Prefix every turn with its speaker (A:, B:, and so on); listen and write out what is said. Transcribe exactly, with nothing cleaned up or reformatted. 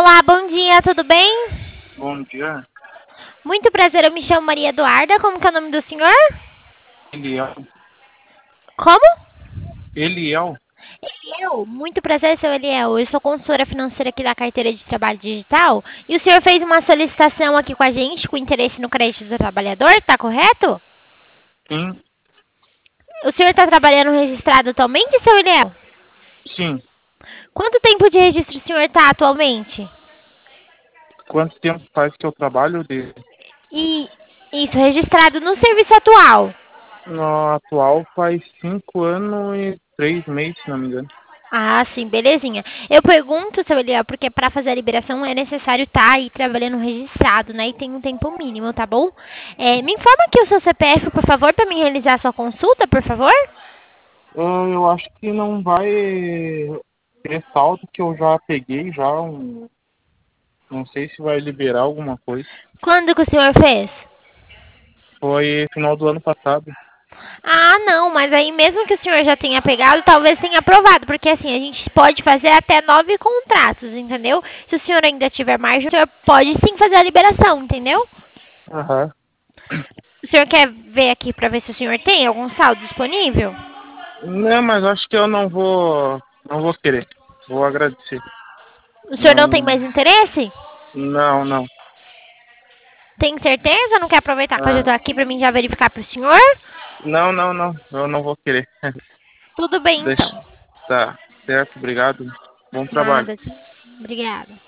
A: Olá, bom dia, tudo bem?
B: Bom dia,
A: Muito prazer, eu me chamo Maria Eduarda. Como que é o nome do senhor?
B: Eliel.
A: Como?
B: Eliel?
A: Eu. Muito prazer, seu Eliel. Eu sou consultora financeira aqui da carteira de trabalho digital. E o senhor fez uma solicitação aqui com a gente, com interesse no crédito do trabalhador, tá correto?
B: Sim,
A: O senhor está trabalhando registrado atualmente, seu Eliel?
B: sim.
A: Quanto tempo de registro o senhor está atualmente?
B: Quanto tempo faz que eu trabalho de...
A: E isso, registrado no serviço atual.
B: No atual faz cinco anos e três meses, se não me engano.
A: Ah, sim, belezinha. Eu pergunto, seu Eliel, porque para fazer a liberação é necessário estar aí trabalhando registrado, né? E tem um tempo mínimo, tá bom? É, me informa aqui o seu C P F, por favor, para mim realizar a sua consulta, por favor.
B: Ah, eu acho que não vai ter saldo, que eu já peguei já um... Não sei se vai liberar alguma coisa.
A: Quando que o senhor fez?
B: Foi final do ano passado.
A: Ah, não, mas aí mesmo que o senhor já tenha pegado, talvez tenha aprovado, porque assim, a gente pode fazer até nove contratos, entendeu? Se o senhor ainda tiver margem, o senhor pode sim fazer a liberação, entendeu?
B: Aham.
A: O senhor quer ver aqui para ver se o senhor tem algum saldo disponível?
B: Não, mas acho que eu não vou... Não vou querer. Vou agradecer.
A: O senhor não tem
B: Não...
A: mais interesse?
B: Não, não.
A: Tem certeza? Não quer aproveitar que eu já
B: Ah,
A: tô aqui pra mim já verificar pro senhor?
B: não, não, não. Eu não vou querer.
A: Tudo bem,
B: Deixa.
A: então.
B: Tá. Certo, obrigado. Bom trabalho.
A: Nada. Obrigada.